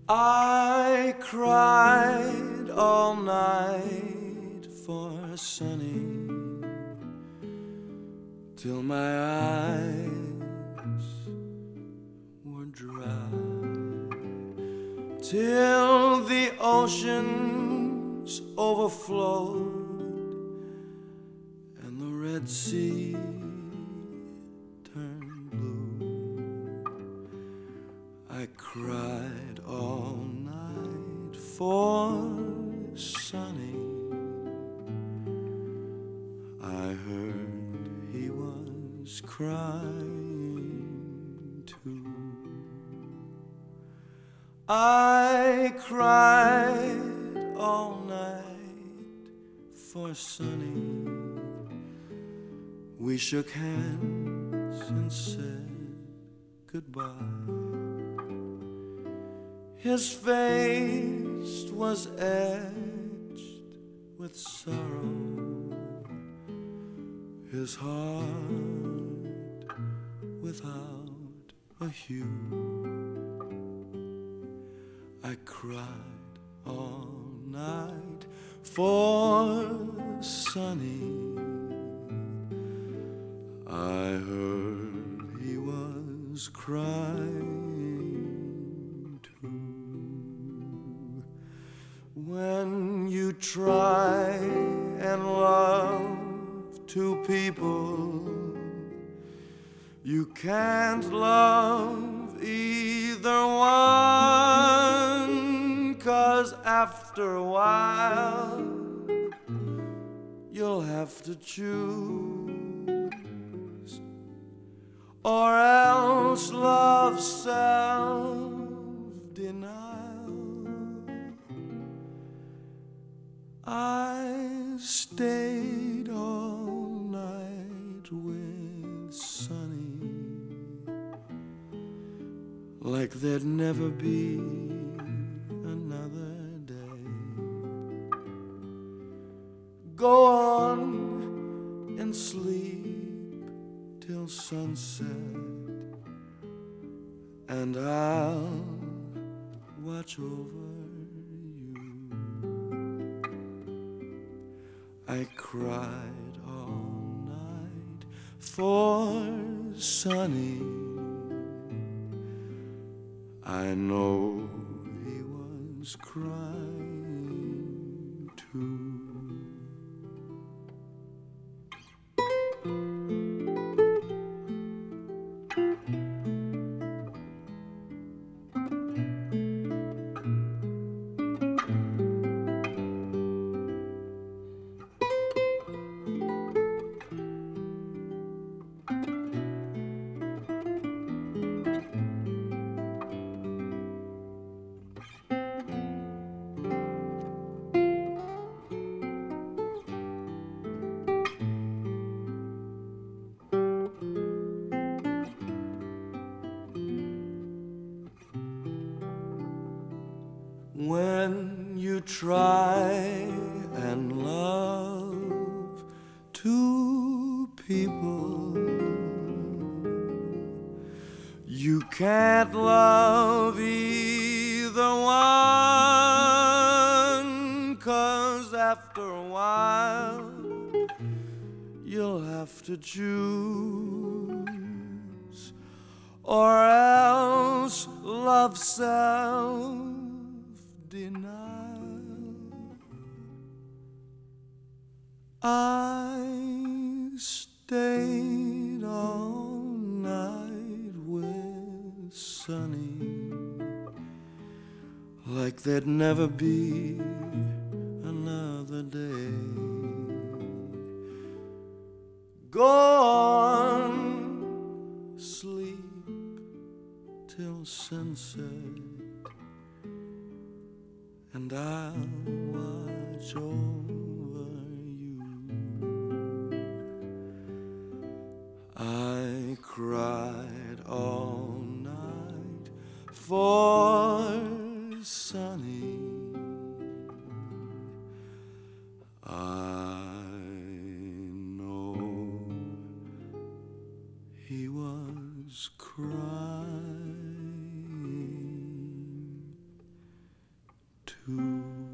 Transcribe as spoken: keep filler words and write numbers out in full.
I cried all night for Sunny till my eyes were dry, till the oceans overflowed and the Red Sea turned blue. I cried all night for Sunny. I heard he was crying too. I cried all night for Sunny. We shook hands and said goodbye. His face was etched with sorrow, his heart without a hue. I cried all night for Sunny. I heard he was crying too. When you try and love two people, you can't love either one, 'cause after a while you'll have to choose, or else love self-denial. I stayed all night with Sunny, like there'd never be another day. Go on and sleep till sunset, and I'll watch over you. I cried all night for Sunny. I know he was crying too. When you try and love two people, you can't love either one, 'cause after a while you'll have to choose, or else love self denial. I stayed all night with Sunny, like there'd never be another day. Go on, sleep till sunset, and I'll watch over you. I cried all night for Sunny. I know he was crying too.